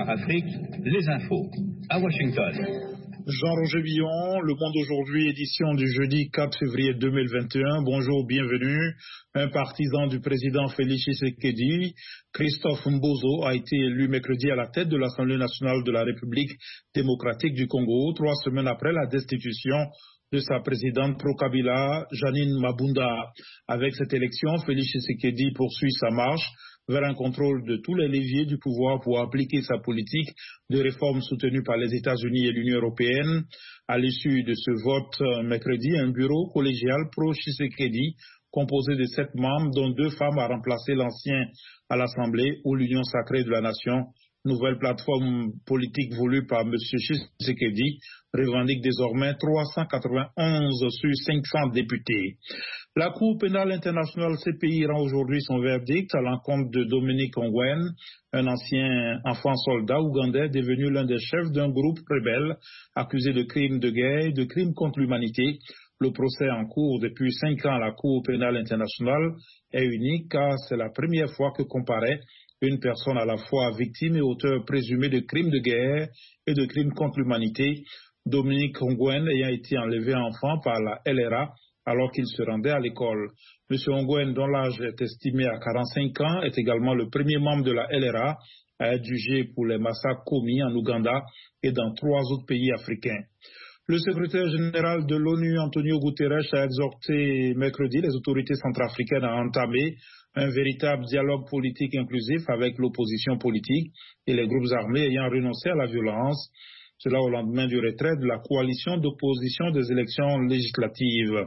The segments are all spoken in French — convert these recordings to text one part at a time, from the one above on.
Afrique, les infos. À Washington. Jean-Roger Billon, Le Monde aujourd'hui, édition du jeudi 4 février 2021. Bonjour, bienvenue. Un partisan du président Félix Tshisekedi, Christophe Mbozo, a été élu mercredi à la tête de l'Assemblée nationale de la République démocratique du Congo, 3 semaines après la destitution de sa présidente pro-Kabila, Janine Mabunda. Avec cette élection, Félix Tshisekedi poursuit sa marche vers un contrôle de tous les leviers du pouvoir pour appliquer sa politique de réforme soutenue par les États-Unis et l'Union européenne. À l'issue de ce vote mercredi, un bureau collégial pro-Tshisekedi composé de 7 membres, dont 2 femmes, a remplacé l'ancien à l'Assemblée ou l'Union sacrée de la nation. Nouvelle plateforme politique voulue par M. Tshisekedi revendique désormais 391 sur 500 députés. La Cour pénale internationale CPI rend aujourd'hui son verdict à l'encontre de Dominique Ongwen, un ancien enfant soldat ougandais devenu l'un des chefs d'un groupe rebelle accusé de crimes de guerre et de crimes contre l'humanité. Le procès en cours depuis 5 ans à la Cour pénale internationale est unique car c'est la première fois que comparaît une personne à la fois victime et auteur présumé de crimes de guerre et de crimes contre l'humanité, Dominique Ongwen ayant été enlevé enfant par la LRA alors qu'il se rendait à l'école. M. Ongwen, dont l'âge est estimé à 45 ans, est également le premier membre de la LRA à être jugé pour les massacres commis en Ouganda et dans 3 autres pays africains. Le secrétaire général de l'ONU, Antonio Guterres, a exhorté mercredi les autorités centrafricaines à entamer un véritable dialogue politique inclusif avec l'opposition politique et les groupes armés ayant renoncé à la violence. Cela au lendemain du retrait de la coalition d'opposition des élections législatives.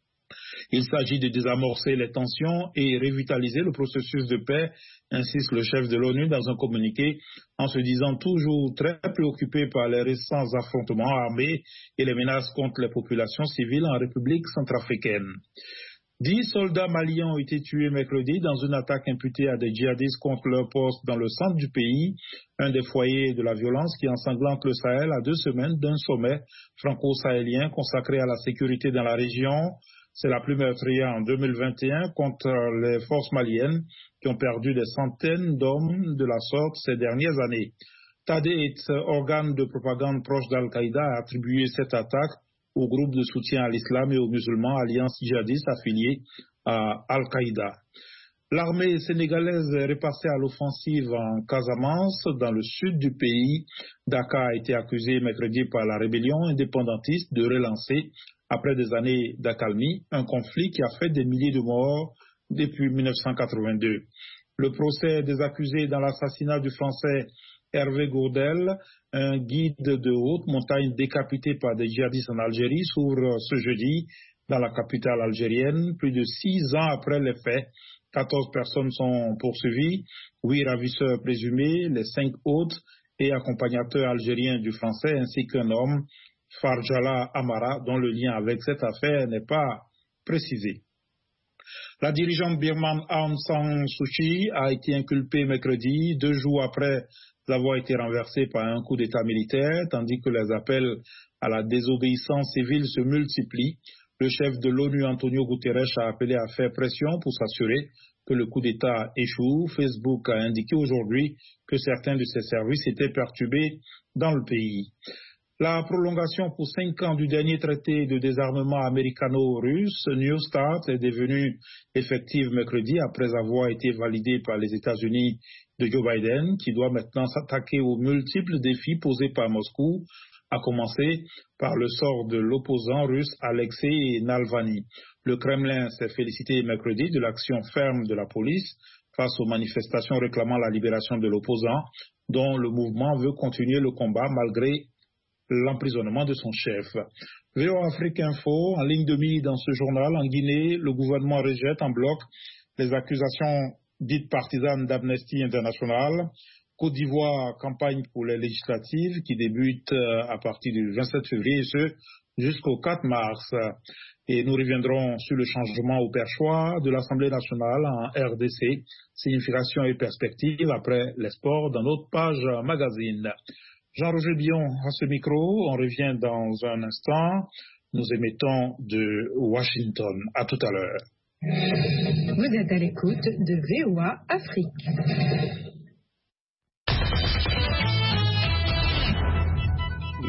Il s'agit de désamorcer les tensions et revitaliser le processus de paix, insiste le chef de l'ONU dans un communiqué, en se disant toujours très préoccupé par les récents affrontements armés et les menaces contre les populations civiles en République centrafricaine. 10 soldats maliens ont été tués mercredi dans une attaque imputée à des djihadistes contre leur poste dans le centre du pays, un des foyers de la violence qui ensanglante le Sahel à 2 semaines d'un sommet franco-sahélien consacré à la sécurité dans la région. C'est la plus meurtrière en 2021 contre les forces maliennes qui ont perdu des centaines d'hommes de la sorte ces dernières années. Tadeit, organe de propagande proche d'Al-Qaïda, a attribué cette attaque au groupe de soutien à l'islam et aux musulmans, alliance djihadiste affiliée à Al-Qaïda. L'armée sénégalaise est repassée à l'offensive en Casamance, dans le sud du pays. Dakar a été accusé mercredi par la rébellion indépendantiste de relancer, après des années d'accalmie, un conflit qui a fait des milliers de morts depuis 1982. Le procès des accusés dans l'assassinat du Français Hervé Gourdel, un guide de haute montagne décapité par des djihadistes en Algérie, s'ouvre ce jeudi dans la capitale algérienne. Plus de 6 ans après les faits, 14 personnes sont poursuivies, 8 ravisseurs présumés, les 5 autres et accompagnateurs algériens du Français, ainsi qu'un homme, Farjala Amara, dont le lien avec cette affaire n'est pas précisé. La dirigeante birmane Aung San Suu Kyi a été inculpée mercredi, 2 jours après avoir été renversée par un coup d'État militaire, tandis que les appels à la désobéissance civile se multiplient. Le chef de l'ONU, Antonio Guterres, a appelé à faire pression pour s'assurer que le coup d'État échoue. Facebook a indiqué aujourd'hui que certains de ses services étaient perturbés dans le pays. La prolongation pour 5 ans du dernier traité de désarmement américano-russe, New START, est devenue effective mercredi après avoir été validée par les États-Unis de Joe Biden, qui doit maintenant s'attaquer aux multiples défis posés par Moscou, à commencer par le sort de l'opposant russe Alexei Navalny. Le Kremlin s'est félicité mercredi de l'action ferme de la police face aux manifestations réclamant la libération de l'opposant, dont le mouvement veut continuer le combat malgré l'emprisonnement de son chef. VOA Afrique Info, en ligne de mire dans ce journal, en Guinée, le gouvernement rejette en bloc les accusations dites partisanes d'Amnesty International. Côte d'Ivoire, campagne pour les législatives qui débutent à partir du 27 février et ce jusqu'au 4 mars. Et nous reviendrons sur le changement au perchoir de l'Assemblée nationale en RDC, signification et perspective après les sports dans notre page magazine. Jean-Roger Billon à ce micro, on revient dans un instant. Nous émettons de Washington. À tout à l'heure. Vous êtes à l'écoute de VOA Afrique.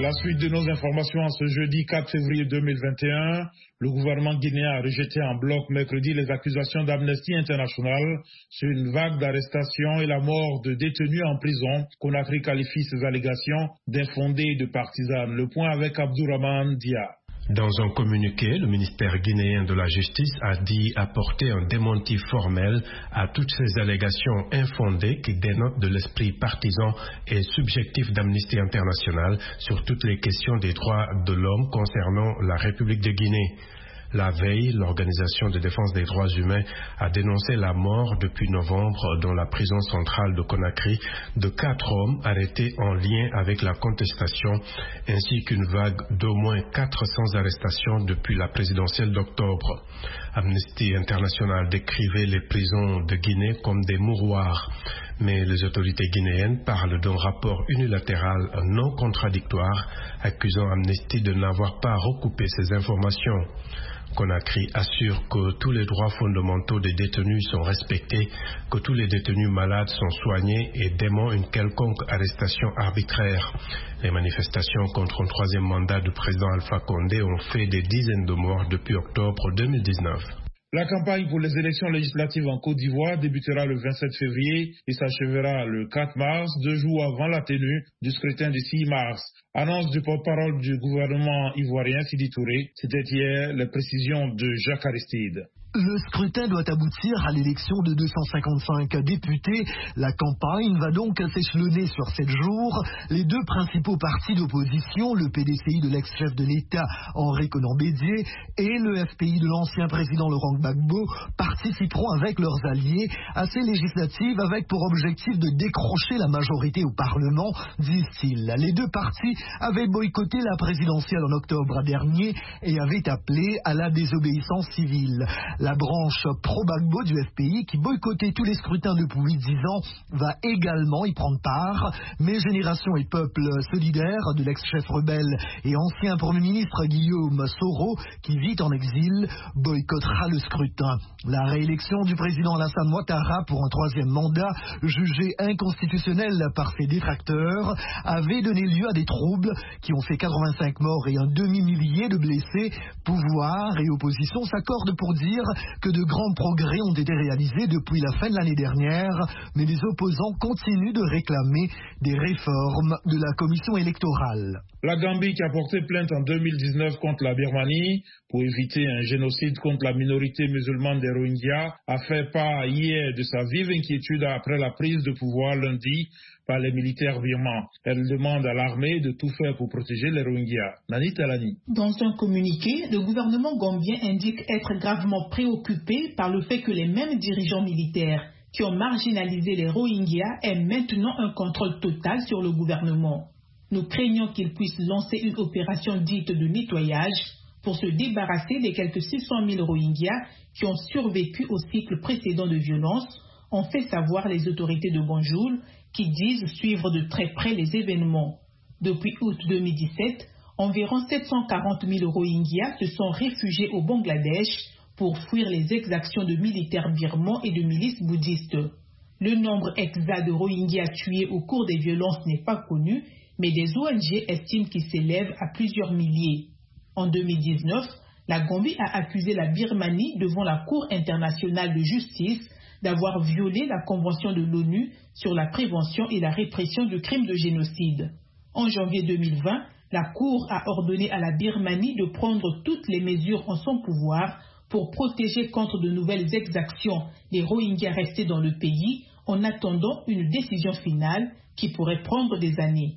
La suite de nos informations en ce jeudi 4 février 2021, le gouvernement guinéen a rejeté en bloc mercredi les accusations d'Amnesty International sur une vague d'arrestations et la mort de détenus en prison. Conakry qualifie ces allégations d'infondées et de partisanes. Le point avec Abdourahmane Dia. Dans un communiqué, le ministère guinéen de la Justice a dit apporter un démenti formel à toutes ces allégations infondées qui dénotent de l'esprit partisan et subjectif d'Amnesty International sur toutes les questions des droits de l'homme concernant la République de Guinée. La veille, l'Organisation de défense des droits humains a dénoncé la mort depuis novembre dans la prison centrale de Conakry de 4 hommes arrêtés en lien avec la contestation, ainsi qu'une vague d'au moins 400 arrestations depuis la présidentielle d'octobre. Amnesty International décrivait les prisons de Guinée comme des mouroirs, mais les autorités guinéennes parlent d'un rapport unilatéral non contradictoire, accusant Amnesty de n'avoir pas recoupé ces informations. Conakry assure que tous les droits fondamentaux des détenus sont respectés, que tous les détenus malades sont soignés et dément une quelconque arrestation arbitraire. Les manifestations contre un troisième mandat du président Alpha Condé ont fait des dizaines de morts depuis octobre 2019. La campagne pour les élections législatives en Côte d'Ivoire débutera le 27 février et s'achèvera le 4 mars, 2 jours avant la tenue du scrutin du 6 mars. Annonce du porte-parole du gouvernement ivoirien, Sidi Touré. C'était hier les précisions de Jacques Aristide. Le scrutin doit aboutir à l'élection de 255 députés. La campagne va donc s'échelonner sur 7 jours. Les deux principaux partis d'opposition, le PDCI de l'ex-chef de l'État Henri Konan Bédié et le FPI de l'ancien président Laurent Gbagbo, participeront avec leurs alliés à ces législatives avec pour objectif de décrocher la majorité au Parlement, disent-ils. Les deux partis avaient boycotté la présidentielle en octobre dernier et avaient appelé à la désobéissance civile. La branche pro-Gbagbo du FPI, qui boycottait tous les scrutins depuis 10 ans, va également y prendre part. Mais Génération et Peuple solidaire de l'ex-chef rebelle et ancien Premier ministre Guillaume Soro, qui vit en exil, boycottera le scrutin. La réélection du président Alassane Ouattara pour un 3e mandat, jugé inconstitutionnel par ses détracteurs, avait donné lieu à des troubles qui ont fait 85 morts et un demi-millier de blessés. Pouvoir et opposition s'accordent pour dire que de grands progrès ont été réalisés depuis la fin de l'année dernière, mais les opposants continuent de réclamer des réformes de la commission électorale. La Gambie, qui a porté plainte en 2019 contre la Birmanie pour éviter un génocide contre la minorité musulmane des Rohingyas, a fait part hier de sa vive inquiétude après la prise de pouvoir lundi par les militaires birmans. Elle demande à l'armée de tout faire pour protéger les Rohingyas. Nani Talani. Dans un communiqué, le gouvernement gambien indique être gravement préoccupé par le fait que les mêmes dirigeants militaires qui ont marginalisé les Rohingyas aient maintenant un contrôle total sur le gouvernement. Nous craignons qu'ils puissent lancer une opération dite de nettoyage pour se débarrasser des quelques 600 000 Rohingyas qui ont survécu au cycle précédent de violence, ont fait savoir les autorités de Banjul, qui disent suivre de très près les événements. Depuis août 2017, environ 740 000 Rohingyas se sont réfugiés au Bangladesh pour fuir les exactions de militaires birmans et de milices bouddhistes. Le nombre exact de Rohingyas tués au cours des violences n'est pas connu, mais des ONG estiment qu'il s'élève à plusieurs milliers. En 2019, la Gambie a accusé la Birmanie devant la Cour internationale de justice d'avoir violé la Convention de l'ONU sur la prévention et la répression du crime de génocide. En janvier 2020, la Cour a ordonné à la Birmanie de prendre toutes les mesures en son pouvoir pour protéger contre de nouvelles exactions les Rohingyas restés dans le pays en attendant une décision finale qui pourrait prendre des années.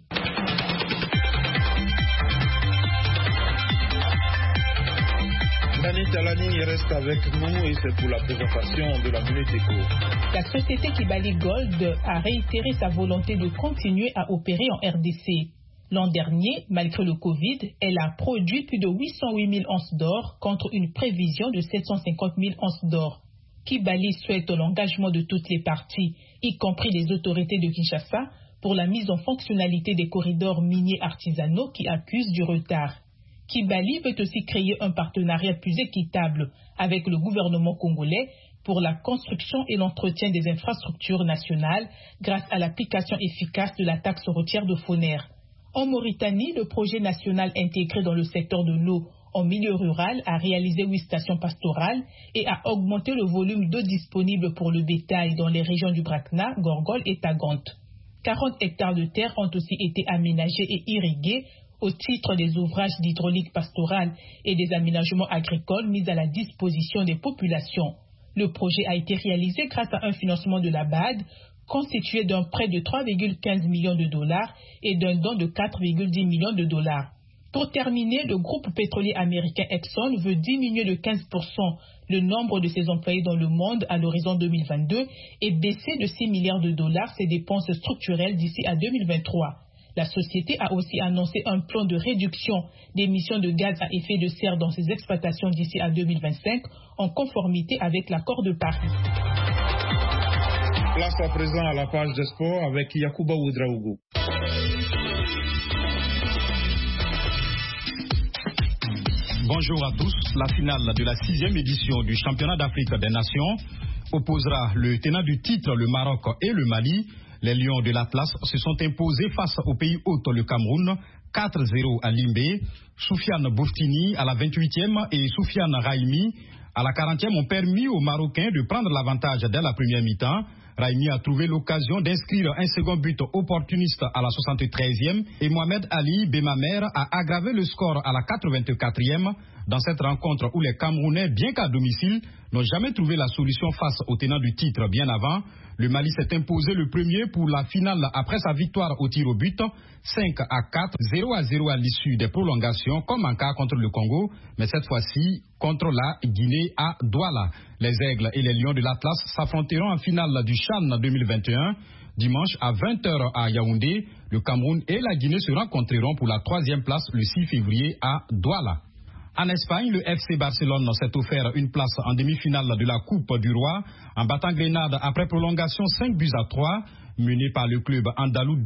Nani Talani reste avec nous et c'est pour la présentation de la Minute Éco. La société Kibali Gold a réitéré sa volonté de continuer à opérer en RDC. L'an dernier, malgré le Covid, elle a produit plus de 808 000 onces d'or contre une prévision de 750 000 onces d'or. Kibali souhaite l'engagement de toutes les parties, y compris les autorités de Kinshasa, pour la mise en fonctionnalité des corridors miniers artisanaux qui accusent du retard. Kibali veut aussi créer un partenariat plus équitable avec le gouvernement congolais pour la construction et l'entretien des infrastructures nationales grâce à l'application efficace de la taxe routière de Foner. En Mauritanie, le projet national intégré dans le secteur de l'eau en milieu rural a réalisé 8 stations pastorales et a augmenté le volume d'eau disponible pour le bétail dans les régions du Brakna, Gorgol et Tagante. 40 hectares de terre ont aussi été aménagés et irrigués au titre des ouvrages d'hydraulique pastorale et des aménagements agricoles mis à la disposition des populations. Le projet a été réalisé grâce à un financement de la BAD, constitué d'un prêt de 3,15 millions de dollars et d'un don de 4,10 millions de dollars. Pour terminer, le groupe pétrolier américain Exxon veut diminuer de 15% le nombre de ses employés dans le monde à l'horizon 2022 et baisser de 6 milliards de dollars ses dépenses structurelles d'ici à 2023. La société a aussi annoncé un plan de réduction d'émissions de gaz à effet de serre dans ses exploitations d'ici à 2025 en conformité avec l'accord de Paris. Place à présent à la page des sports avec Yacouba Ouedraogo. Bonjour à tous. La finale de la 6e édition du championnat d'Afrique des Nations opposera le tenant du titre, le Maroc et le Mali. Les Lions de l'Atlas se sont imposés face au pays hôte, le Cameroun, 4-0 à Limbé. Soufiane Bouftini à la 28e et Soufiane Raimi à la 40e ont permis aux Marocains de prendre l'avantage dès la première mi-temps. Raimi a trouvé l'occasion d'inscrire un second but opportuniste à la 73e et Mohamed Ali Bemamer a aggravé le score à la 84e. Dans cette rencontre où les Camerounais, bien qu'à domicile, n'ont jamais trouvé la solution face au tenant du titre bien avant, le Mali s'est imposé le premier pour la finale après sa victoire au tir au but, 5-4, 0-0 à l'issue des prolongations, comme en cas contre le Congo, mais cette fois-ci contre la Guinée à Douala. Les Aigles et les Lions de l'Atlas s'affronteront en finale du CHAN 2021. Dimanche à 20h à Yaoundé, le Cameroun et la Guinée se rencontreront pour la 3e place le 6 février à Douala. En Espagne, le FC Barcelone s'est offert une place en demi-finale de la Coupe du Roi en battant Grenade après prolongation 5-3. Mené par le club andalou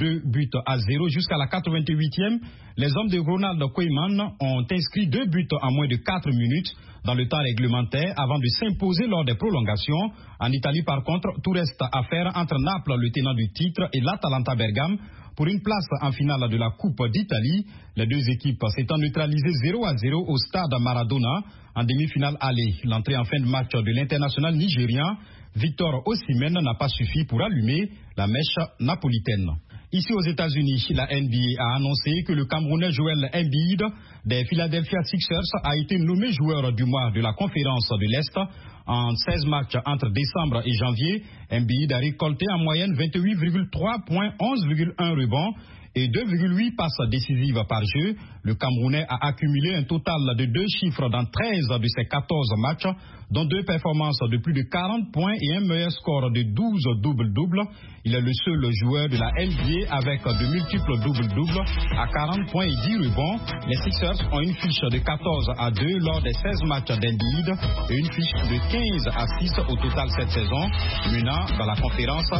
2-0 jusqu'à la 88e, les hommes de Ronald Koeman ont inscrit 2 buts en moins de 4 minutes dans le temps réglementaire avant de s'imposer lors des prolongations. En Italie, par contre, tout reste à faire entre Naples, le tenant du titre, et l'Atalanta Bergame pour une place en finale de la Coupe d'Italie. Les deux équipes s'étant neutralisées 0-0 au stade Maradona en demi-finale aller. L'entrée en fin de match de l'international nigérien Victor Osimhen n'a pas suffi pour allumer la mèche napolitaine. Ici aux États-Unis, la NBA a annoncé que le Camerounais Joel Embiid des Philadelphia Sixers a été nommé joueur du mois de la conférence de l'Est. En 16 matchs entre décembre et janvier, Embiid a récolté en moyenne 28,3 points, 11,1 rebonds et 2,8 passes décisives par jeu. Le Camerounais a accumulé un total de 2 chiffres dans 13 de ses 14 matchs, dont 2 performances de plus de 40 points et un meilleur score de 12 double-double. Il est le seul joueur de la NBA avec de multiples double-double à 40 points et 10 rebonds. Les Sixers ont une fiche de 14-2 lors des 16 matchs d'Embiid et une fiche de 15-6 au total cette saison, menant dans la conférence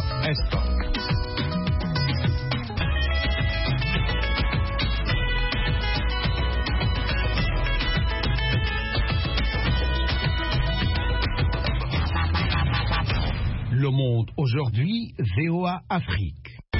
Est. Le Monde aujourd'hui, VOA Afrique.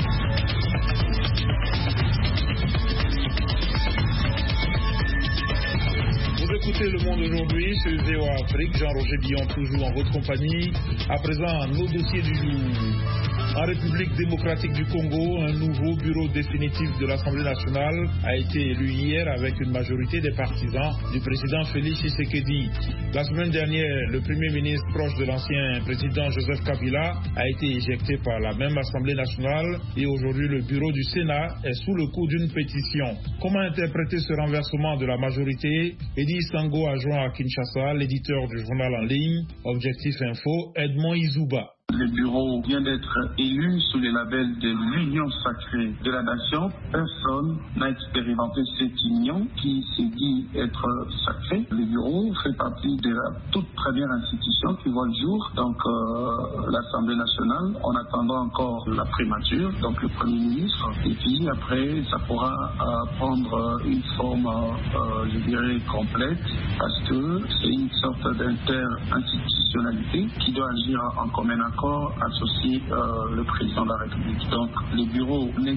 Vous écoutez Le Monde aujourd'hui sur VOA Afrique. Jean-Roger Billon toujours en votre compagnie. À présent, nos dossiers du jour. En République démocratique du Congo, un nouveau bureau définitif de l'Assemblée nationale a été élu hier avec une majorité des partisans du président Félix Tshisekedi. La semaine dernière, le premier ministre proche de l'ancien président Joseph Kabila a été éjecté par la même Assemblée nationale et aujourd'hui le bureau du Sénat est sous le coup d'une pétition. Comment interpréter ce renversement de la majorité? Eddie Sango a joint à Kinshasa l'éditeur du journal en ligne Objectif Info, Edmond Izouba. Le bureau vient d'être élu sous le label de l'Union sacrée de la nation. Personne n'a expérimenté cette union qui se dit être sacrée. Le bureau fait partie de la toute première institution qui voit le jour. Donc l'Assemblée nationale, en attendant encore la primature, donc le Premier ministre. Et puis après, ça pourra prendre une forme, je dirais, complète, parce que c'est une sorte d'inter-institution conditionnalité qui doit agir en commun accord, associer le président de la République. Donc le bureau n'est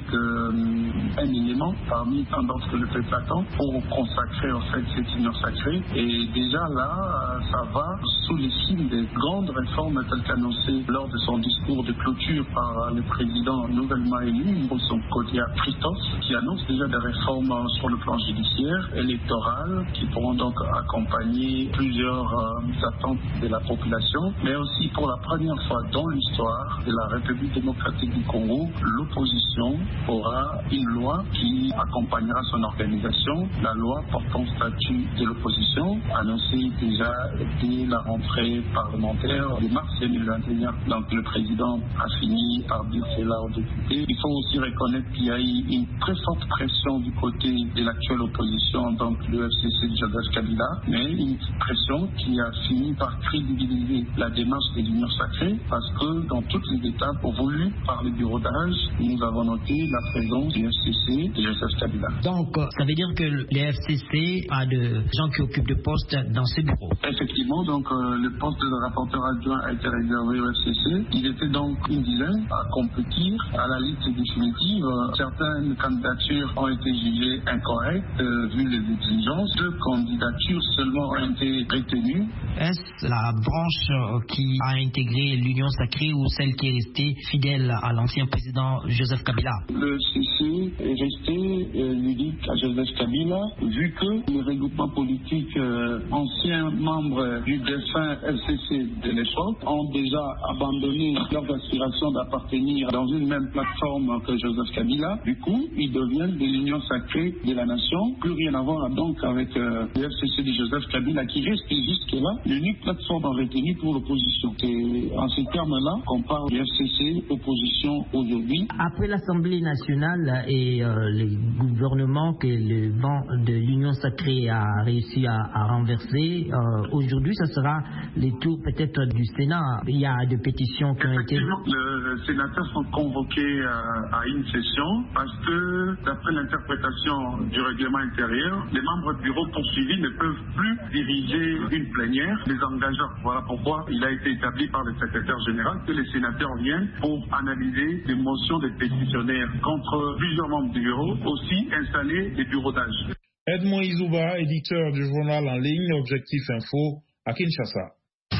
qu'un élément parmi tant d'autres que le peuple attend pour consacrer en fait cette union sacrée. Et déjà là, ça va sous les signes des grandes réformes telles qu'annoncées lors de son discours de clôture par le président nouvellement élu, son côté Christophe, qui annonce déjà des réformes sur le plan judiciaire, électoral, qui pourront donc accompagner plusieurs attentes de la population, mais aussi pour la première fois dans l'histoire de la République démocratique du Congo, l'opposition aura une loi qui accompagnera son organisation, la loi portant statut de l'opposition, annoncée déjà dès la rentrée parlementaire de mars 2021. Donc le président a fini par dire cela aux députés. Il faut aussi reconnaître qu'il y a eu une très forte pression du côté de l'actuelle opposition, donc le FCC de Joseph Kabila, mais une pression qui a fini par crédibiliser la démarche de l'Union sacrée, parce que dans toutes les étapes voulues par le bureau d'âge, nous avons noté la présence du FCC de Joseph Kabila. Donc, ça veut dire que le FCC a de gens qui occupent de postes dans ce bureau. Effectivement, donc le poste de rapporteur adjoint a été réservé au FCC. Il était donc une dizaine à compétir à la liste définitive. Certaines candidatures ont été jugées incorrectes vu les exigences. 2 candidatures seulement ont été retenues. Est-ce la branche qui a intégré l'Union sacrée ou celle qui est restée fidèle à l'ancien président Joseph Kabila? Le FCC est resté ludique à Joseph Kabila, vu que les regroupements politiques anciens membres du défunt FCC de l'époque ont déjà abandonné leurs aspirations d'appartenir dans une même plateforme que Joseph Kabila. Du coup, ils deviennent de l'Union sacrée de la nation. Plus rien à voir donc avec le FCC de Joseph Kabila qui reste jusque-là l'unique plateforme retenue pour l'opposition. C'est en ces termes-là qu'on parle du FCC opposition aujourd'hui. Après l'Assemblée nationale et les gouvernements que le vent de l'Union sacrée a réussi à renverser, aujourd'hui, ce sera les tours peut-être du Sénat. Il y a des pétitions qui ont été... Les sénateurs sont convoqués à une session parce que, d'après l'interprétation du règlement intérieur, les membres du bureau poursuivis ne peuvent plus diriger une plénière les engageant. Voilà pourquoi il a été établi par le secrétaire général que les sénateurs viennent pour analyser les motions des pétitionnaires contre plusieurs membres du bureau, aussi installer des bureaux d'âge. Edmond Izouba, éditeur du journal en ligne Objectif Info à Kinshasa.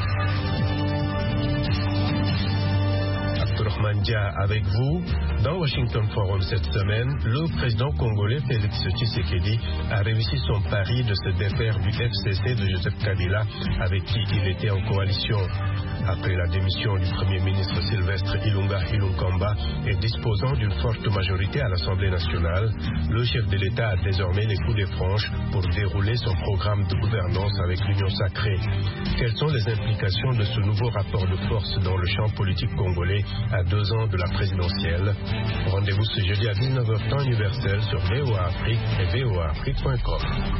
Mandia avec vous. Dans Washington Forum cette semaine, le président congolais Félix Tshisekedi a réussi son pari de se défaire du FCC de Joseph Kabila avec qui il était en coalition. Après la démission du Premier ministre Sylvestre Ilunga Ilunkamba et disposant d'une forte majorité à l'Assemblée nationale, le chef de l'État a désormais les coups de franche pour dérouler son programme de gouvernance avec l'Union sacrée. Quelles sont les implications de ce nouveau rapport de force dans le champ politique congolais à 2 ans de la présidentielle? Rendez-vous ce jeudi à 19h temps universel sur VOA Afrique et voaafrique.com.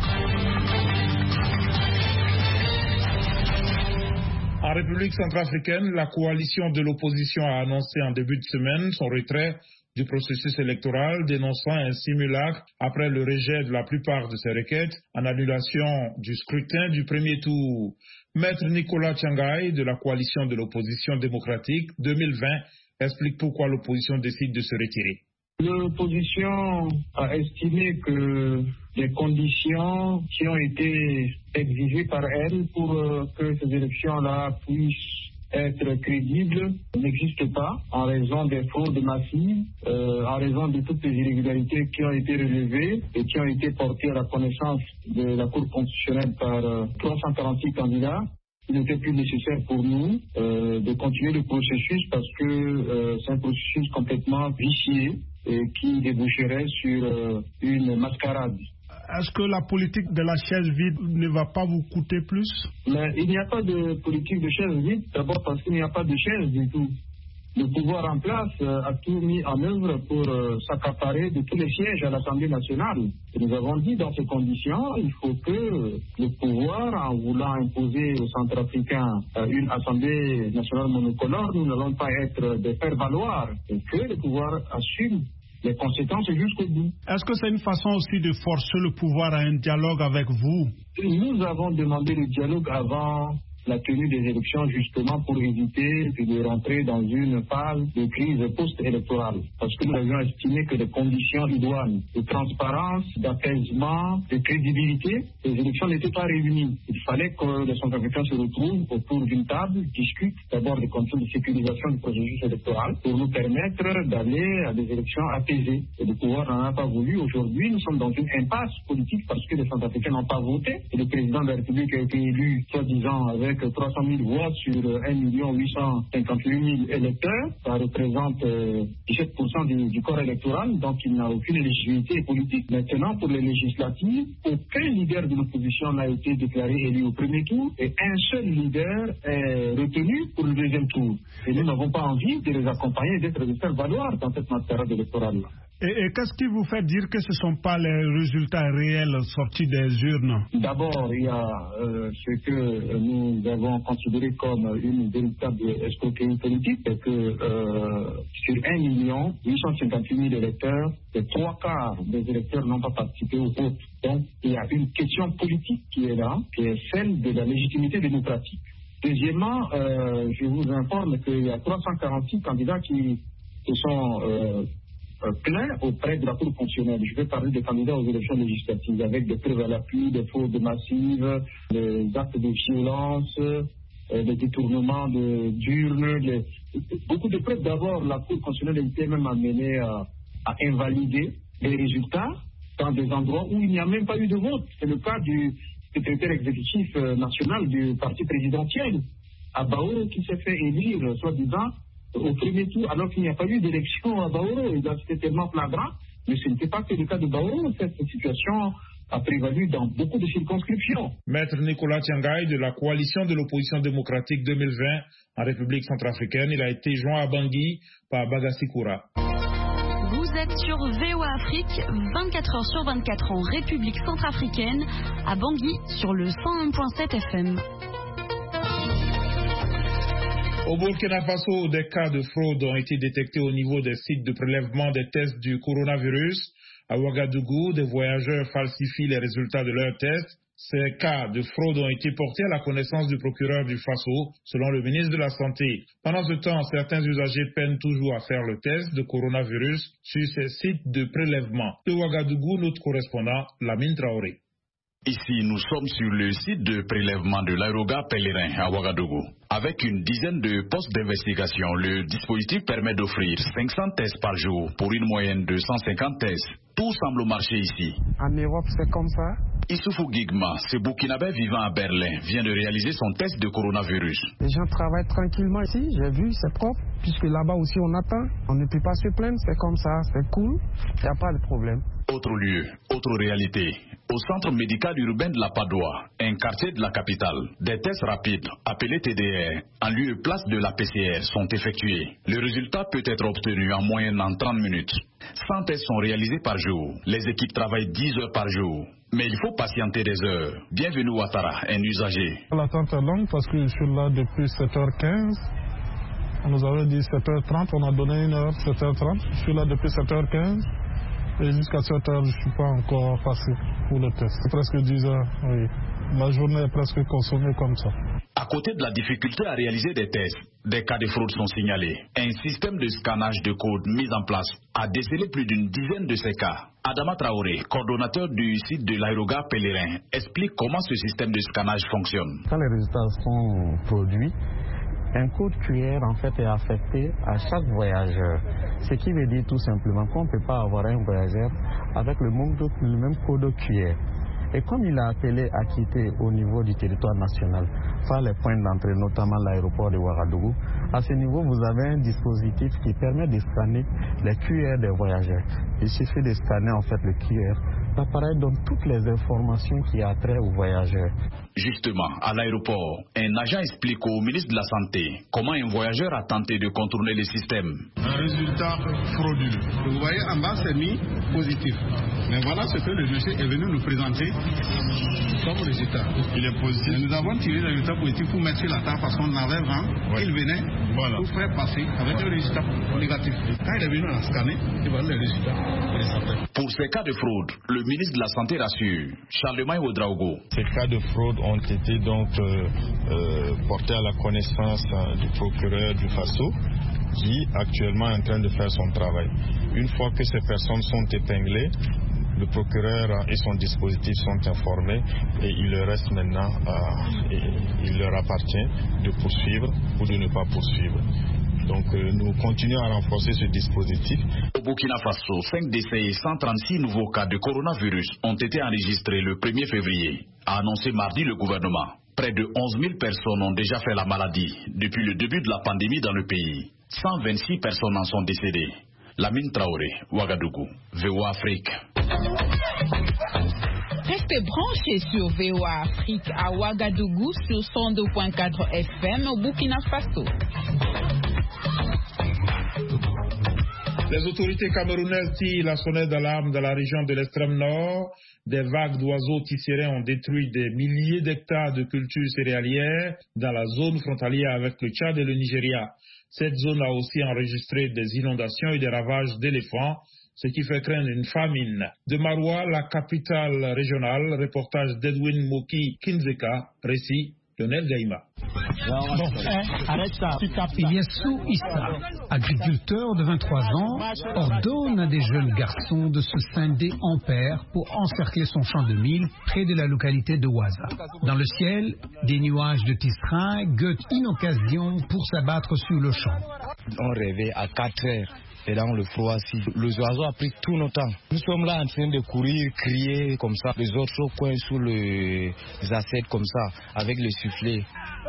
En République centrafricaine, la coalition de l'opposition a annoncé en début de semaine son retrait du processus électoral, dénonçant un simulacre après le rejet de la plupart de ses requêtes en annulation du scrutin du premier tour. Maître Nicolas Tchangaï de la coalition de l'opposition démocratique 2020 explique pourquoi l'opposition décide de se retirer. L'opposition a estimé que les conditions qui ont été exigées par elle pour que ces élections-là puissent être crédibles n'existent pas en raison des fraudes massives, en raison de toutes les irrégularités qui ont été relevées et qui ont été portées à la connaissance de la Cour constitutionnelle par 346 candidats. Il n'était plus nécessaire pour nous de continuer le processus parce que c'est un processus complètement vicié et qui déboucherait sur une mascarade. Est-ce que la politique de la chaise vide ne va pas vous coûter plus? Mais il n'y a pas de politique de chaise vide, d'abord parce qu'il n'y a pas de chaise du tout. Le pouvoir en place a tout mis en œuvre pour s'accaparer de tous les sièges à l'Assemblée nationale. Et nous avons dit dans ces conditions, il faut que le pouvoir, en voulant imposer aux Centrafricains une Assemblée nationale monocolore, nous n'allons pas être des faire-valoir et que le pouvoir assume les conséquences jusqu'au bout. Est-ce que c'est une façon aussi de forcer le pouvoir à un dialogue avec vous? Nous avons demandé le dialogue avant la tenue des élections justement pour éviter de rentrer dans une phase de crise post-électorale. Parce que nous avions estimé que les conditions idoines de transparence, d'apaisement, de crédibilité, les élections n'étaient pas réunies. Il fallait que les Centrafricains se retrouvent autour d'une table, discutent d'abord des conditions de sécurisation du processus électoral pour nous permettre d'aller à des élections apaisées. Et le pouvoir n'en a pas voulu. Aujourd'hui, nous sommes dans une impasse politique parce que les Centrafricains n'ont pas voté. Et le président de la République a été élu, soi-disant, avec 300 000 voix sur 1 858 000 électeurs. Ça représente 17% du corps électoral, donc il n'a aucune éligibilité politique. Maintenant, pour les législatives, aucun leader de l'opposition n'a été déclaré élu au premier tour et un seul leader est retenu pour le deuxième tour. Et nous n'avons pas envie de les accompagner, d'être de faire valoir dans cette période électorale. Et qu'est-ce qui vous fait dire que ce ne sont pas les résultats réels sortis des urnes? D'abord, il y a ce que nous avons considéré comme une véritable escroquerie politique, c'est que sur 1 858 000 électeurs, les 3 quarts des électeurs n'ont pas participé au vote. Donc, il y a une question politique qui est là, qui est celle de la légitimité démocratique. Deuxièmement, je vous informe qu'il y a 346 candidats qui se sont plaints auprès de la Cour constitutionnelle. Je vais parler des candidats aux élections législatives avec des preuves à l'appui, des fraudes massives, des actes de violence, des détournements d'urnes, beaucoup de preuves. D'abord, la Cour constitutionnelle était même amenée à invalider les résultats dans des endroits où il n'y a même pas eu de vote. C'est le cas du secrétaire exécutif national du parti présidentiel, à Baoro, qui s'est fait élire, soi-disant, au premier tour, alors qu'il n'y a pas eu d'élection à Baoro. C'était tellement flagrant, mais ce n'était pas que le cas de Baoro. Cette situation a prévalu dans beaucoup de circonscriptions. Maître Nicolas Tiangaï de la coalition de l'opposition démocratique 2020 en République centrafricaine, il a été joint à Bangui par Bagassi Koura. Vous êtes sur VOA Afrique, 24 heures sur 24 en République centrafricaine, à Bangui sur le 101.7 FM. Au Burkina Faso, des cas de fraude ont été détectés au niveau des sites de prélèvement des tests du coronavirus. À Ouagadougou, des voyageurs falsifient les résultats de leurs tests. Ces cas de fraude ont été portés à la connaissance du procureur du Faso, selon le ministre de la Santé. Pendant ce temps, certains usagers peinent toujours à faire le test de coronavirus sur ces sites de prélèvement. De Ouagadougou, notre correspondant, Lamine Traoré. Ici, nous sommes sur le site de prélèvement de l'aérogare Pèlerin à Ouagadougou. Avec une dizaine de postes d'investigation, le dispositif permet d'offrir 500 tests par jour pour une moyenne de 150 tests. Tout semble marcher ici. En Europe, c'est comme ça. Issoufou Gigma, ce Burkinabé vivant à Berlin, vient de réaliser son test de coronavirus. Les gens travaillent tranquillement ici, j'ai vu, c'est propre, puisque là-bas aussi on attend. On ne peut pas se plaindre, c'est comme ça, c'est cool, il n'y a pas de problème. Autre lieu, autre réalité. Au centre médical urbain de la Padoue, un quartier de la capitale, des tests rapides, appelés TDR, en lieu et place de la PCR, sont effectués. Le résultat peut être obtenu en moyenne en 30 minutes. 100 tests sont réalisés par jour. Les équipes travaillent 10 heures par jour. Mais il faut patienter des heures. Bienvenue Ouattara, un usager. L'attente est longue parce que je suis là depuis 7h15. On nous avait dit 7h30, on a donné 1 heure, 7h30. Je suis là depuis 7h15. Et jusqu'à 7h, je ne suis pas encore passé pour le test. C'est presque 10 heures, oui. La journée est presque consommée comme ça. À côté de la difficulté à réaliser des tests, des cas de fraude sont signalés. Un système de scannage de code mis en place a décelé plus d'une dizaine de ces cas. Adama Traoré, coordonnateur du site de l'aérogare Pèlerin, explique comment ce système de scannage fonctionne. Quand les résultats sont produits, un code QR en fait est affecté à chaque voyageur. Ce qui veut dire tout simplement qu'on ne peut pas avoir un voyageur avec le même code QR. Et comme il a appelé à quitter au niveau du territoire national par les points d'entrée, notamment l'aéroport de Ouagadougou, à ce niveau, vous avez un dispositif qui permet de scanner les QR des voyageurs. Il suffit de scanner en fait le QR. L'appareil donne toutes les informations qui ont trait aux voyageurs. Justement, à l'aéroport, un agent explique au ministre de la Santé comment un voyageur a tenté de contourner le système. Un résultat frauduleux. Vous voyez, en bas, c'est mis positif. Mais voilà ce que le monsieur est venu nous présenter comme résultat. Il est positif. Et nous avons tiré le résultat positif pour mettre sur la table parce qu'on avait vent. Ouais. Il venait pour faire passer avec un résultat négatif. Quand il est venu à scanner, il voit le résultat. Pour ces cas de fraude, le Le ministre de la Santé rassure, Charlemagne Ouedraogo. Ces cas de fraude ont été donc portés à la connaissance du procureur du Faso, qui actuellement est en train de faire son travail. Une fois que ces personnes sont épinglées, le procureur et son dispositif sont informés et il leur reste maintenant, il leur appartient de poursuivre ou de ne pas poursuivre. Donc nous continuons à renforcer ce dispositif. Au Burkina Faso, 5 décès et 136 nouveaux cas de coronavirus ont été enregistrés le 1er février, a annoncé mardi le gouvernement. Près de 11 000 personnes ont déjà fait la maladie depuis le début de la pandémie dans le pays. 126 personnes en sont décédées. Lamine Traoré, Ouagadougou, VOA Afrique. Restez branchés sur VOA Afrique à Ouagadougou sur 102.4 FM au Burkina Faso. Les autorités camerounaises tirent la sonnette d'alarme dans la région de l'extrême nord. Des vagues d'oiseaux tisserands ont détruit des milliers d'hectares de cultures céréalières dans la zone frontalière avec le Tchad et le Nigeria. Cette zone a aussi enregistré des inondations et des ravages d'éléphants, ce qui fait craindre une famine. De Maroua, la capitale régionale, reportage d'Edwin Moki Kinzeka, récit Lionel Gaïma. Yassou Issa, agriculteur de 23 ans, ordonne à des jeunes garçons de se scinder en paires pour encercler son champ de mil près de la localité de Ouaza. Dans le ciel, des nuages de tisserand guettent une occasion pour s'abattre sur le champ. On rêvait à 4 heures. Et dans le froid, si les oiseaux ont pris tout notre temps. Nous sommes là en train de courir, crier comme ça. Les autres sont coincés sous les assiettes comme ça, avec le sifflet.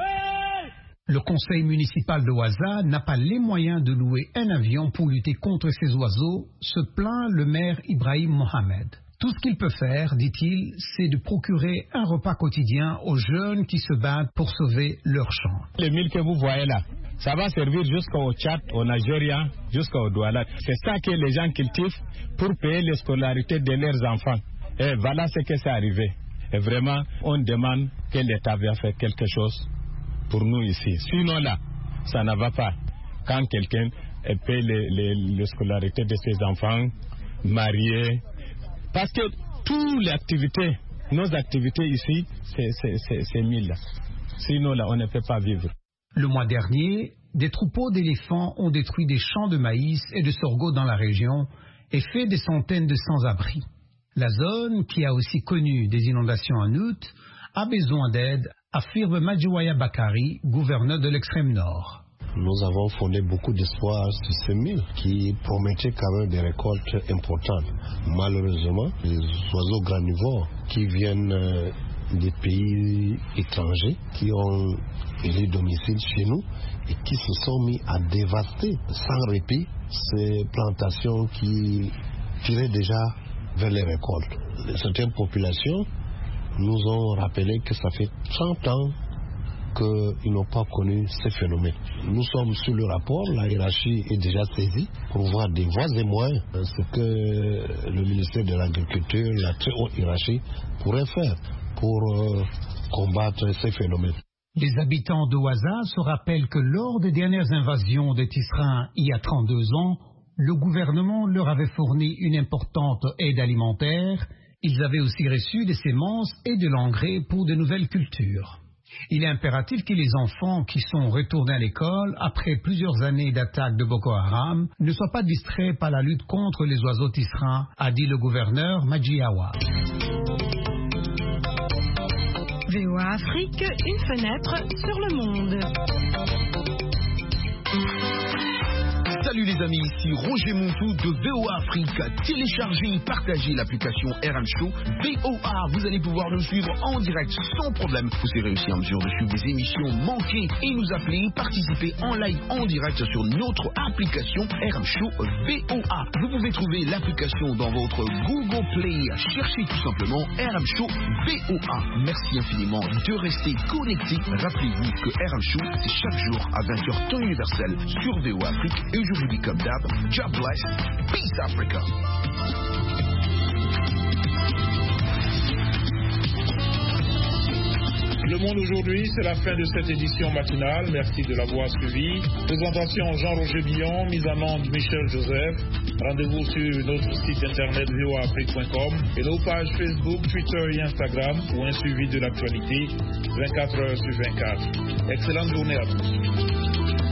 Le conseil municipal de Ouaza n'a pas les moyens de louer un avion pour lutter contre ces oiseaux, se plaint le maire Ibrahim Mohamed. Tout ce qu'il peut faire, dit-il, c'est de procurer un repas quotidien aux jeunes qui se battent pour sauver leur champ. Les milles que vous voyez là, ça va servir jusqu'au Tchad, au Nigeria, jusqu'au Douala. C'est ça que les gens cultivent pour payer les scolarités de leurs enfants. Et voilà ce que c'est arrivé. Et vraiment, on demande que l'État vienne faire quelque chose pour nous ici. Sinon là, ça ne va pas. Quand quelqu'un paye les scolarités de ses enfants, mariés, parce que toutes les activités, nos activités ici, c'est mille. Sinon là, on ne peut pas vivre. Le mois dernier, des troupeaux d'éléphants ont détruit des champs de maïs et de sorgho dans la région et fait des centaines de sans-abri. La zone, qui a aussi connu des inondations en août, a besoin d'aide, affirme Madjouaya Bakari, gouverneur de l'extrême nord. Nous avons fondé beaucoup d'espoir sur ces milles qui promettaient quand même des récoltes importantes. Malheureusement, les oiseaux granivores qui viennent des pays étrangers, qui ont les domiciles chez nous et qui se sont mis à dévaster sans répit ces plantations qui tiraient déjà vers les récoltes. Certaines populations nous ont rappelé que ça fait 30 ans qu'ils n'ont pas connu ces phénomènes. Nous sommes sur le rapport, la hiérarchie est déjà saisie pour voir des voies et moyens ce que le ministère de l'Agriculture, la très haute hiérarchie, pourrait faire pour combattre ces phénomènes. Les habitants de Ouaza se rappellent que lors des dernières invasions des tisserands il y a 32 ans, le gouvernement leur avait fourni une importante aide alimentaire. Ils avaient aussi reçu des semences et de l'engrais pour de nouvelles cultures. Il est impératif que les enfants qui sont retournés à l'école après plusieurs années d'attaques de Boko Haram ne soient pas distraits par la lutte contre les oiseaux tisserands, a dit le gouverneur Madjiawa. VOA Afrique, une fenêtre sur le monde. Salut les amis, ici Roger Montou de VOA Afrique. Téléchargez et partagez l'application RM Show VOA. Vous allez pouvoir nous suivre en direct sans problème. Vous serez aussi en mesure de suivre des émissions manquées et nous appeler, participer en live en direct sur notre application RM Show VOA. Vous pouvez trouver l'application dans votre Google Play. Cherchez tout simplement RM Show VOA. Merci infiniment de rester connectés. Rappelez-vous que RM Show, c'est chaque jour à 20h temps universel sur VOA Afrique. Et je vous dis comme d'hab, God bless, peace Africa. Le Monde aujourd'hui, c'est la fin de cette édition matinale. Merci de l'avoir suivi. Présentation Jean-Roger Billon, mise en onde Michel Joseph. Rendez-vous sur notre site internet voaafrique.com et nos pages Facebook, Twitter et Instagram pour un suivi de l'actualité 24 heures sur 24. Excellente journée à tous.